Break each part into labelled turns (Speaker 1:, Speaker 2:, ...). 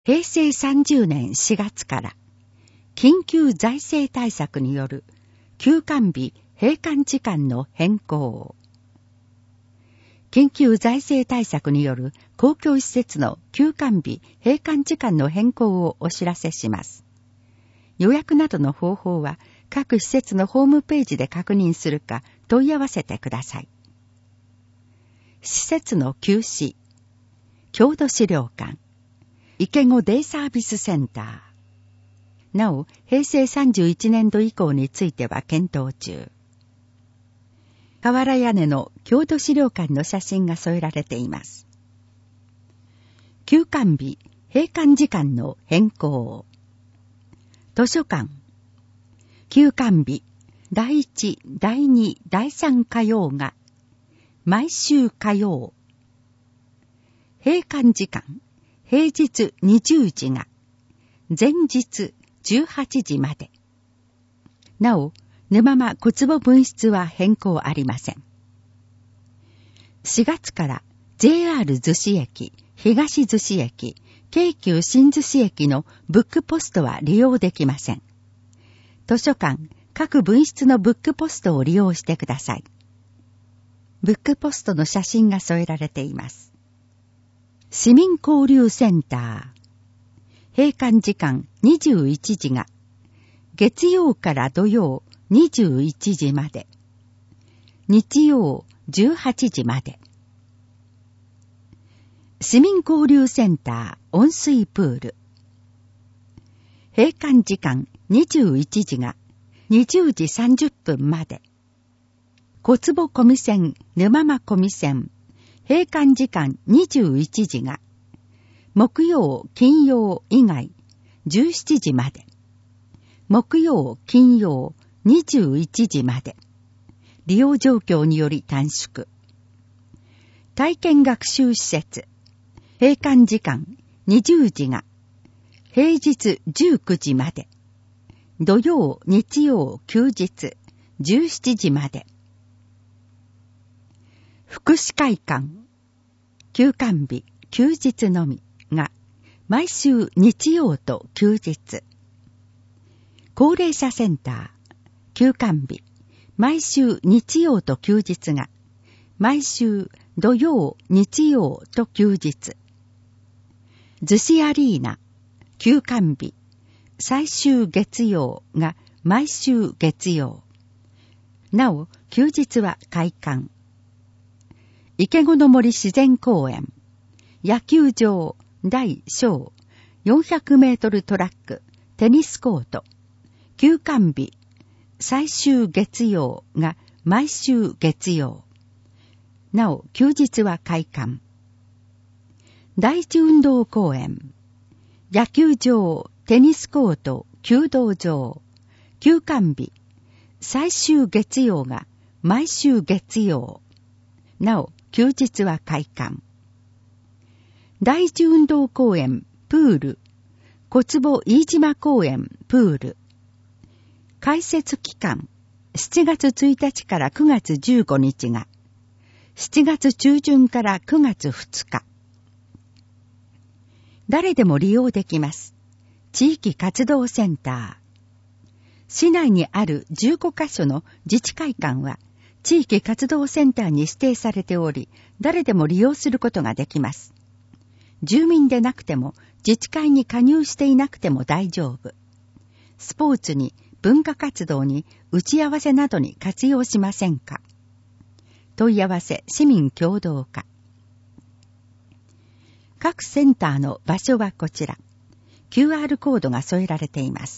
Speaker 1: 平成30年4月から緊急財政対策による休館日閉館時間の変更。緊急財政対策による公共施設の休館日閉館時間の変更をお知らせします。予約などの方法は各施設のホームページで確認するか問い合わせてください。施設の休止、郷土資料館、池子デイサービスセンター。なお、平成31年度以降については検討中。瓦屋根の郷土資料館の写真が添えられています。休館日、閉館時間の変更。図書館。休館日、第1、第2、第3火曜が、毎週火曜。閉館時間。平日20時が、前日18時まで。なお、沼間小坪分室は変更ありません。4月から JR 逗子駅、東逗子駅、京急新逗子駅のブックポストは利用できません。図書館、各分室のブックポストを利用してください。ブックポストの写真が添えられています。市民交流センター。閉館時間21時が、月曜から土曜21時まで、日曜18時まで。市民交流センター温水プール。閉館時間21時が、20時30分まで。小坪小見線、沼間小見線。閉館時間21時が、木曜、金曜以外、17時まで。木曜、金曜、21時まで。利用状況により短縮。体験学習施設。閉館時間20時が、平日19時まで。土曜、日曜、休日、17時まで。福祉会館。休館日、休日のみが、毎週日曜と休日。高齢者センター。休館日、毎週日曜と休日が、毎週土曜、日曜と休日。逗子アリーナ。休館日、最終月曜が毎週月曜。なお、休日は開館。池子の森自然公園、野球場、大小、400メートルトラック、テニスコート、休館日、最終月曜が毎週月曜。なお、休日は開館。第一運動公園、野球場、テニスコート、弓道場、休館日、最終月曜が毎週月曜。なお、休日は開館。第一運動公園、プール、小坪飯島公園、プール。開設期間、7月1日から9月15日が、7月中旬から9月2日。誰でも利用できます。地域活動センター。市内にある15カ所の自治会館は、地域活動センターに指定されており、誰でも利用することができます。住民でなくても、自治会に加入していなくても大丈夫。スポーツに、文化活動に、打ち合わせなどに活用しませんか？問い合わせ、市民協働課。各センターの場所はこちら。QR コードが添えられています。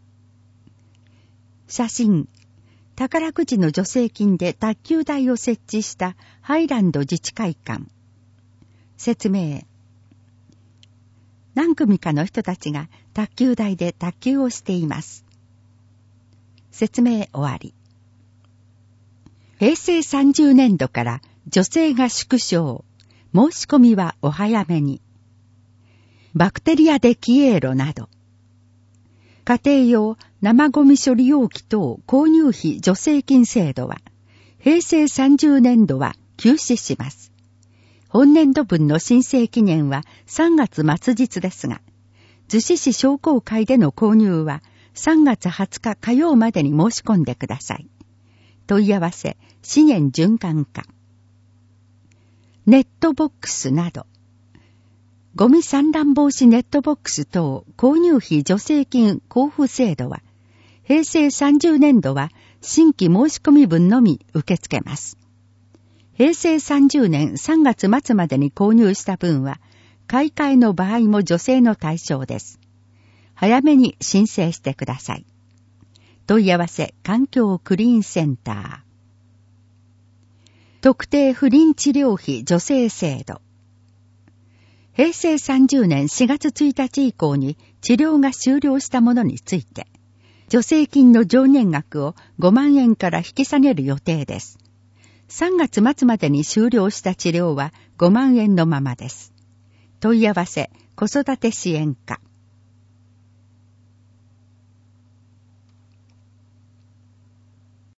Speaker 1: 写真。宝くじの助成金で卓球台を設置したハイランド自治会館。説明。何組かの人たちが卓球台で卓球をしています。説明終わり。平成30年度から助成が縮小。申し込みはお早めに。バクテリアデキエーロなど。家庭用生ゴミ処理容器等購入費助成金制度は、平成30年度は休止します。 本年度分の申請期限は3月末日ですが、逗子市商工会での購入は3月20日火曜までに申し込んでください。問い合わせ、資源循環課。ネットボックスなど、ゴミ散乱防止ネットボックス等購入費助成金交付制度は、平成30年度は新規申し込み分のみ受け付けます。平成30年3月末までに購入した分は、買い替えの場合も助成の対象です。早めに申請してください。問い合わせ、環境クリーンセンター。特定不妊治療費助成制度。平成30年4月1日以降に治療が終了したものについて、助成金の上限額を5万円から引き下げる予定です。3月末までに終了した治療は5万円のままです。問い合わせ、子育て支援課。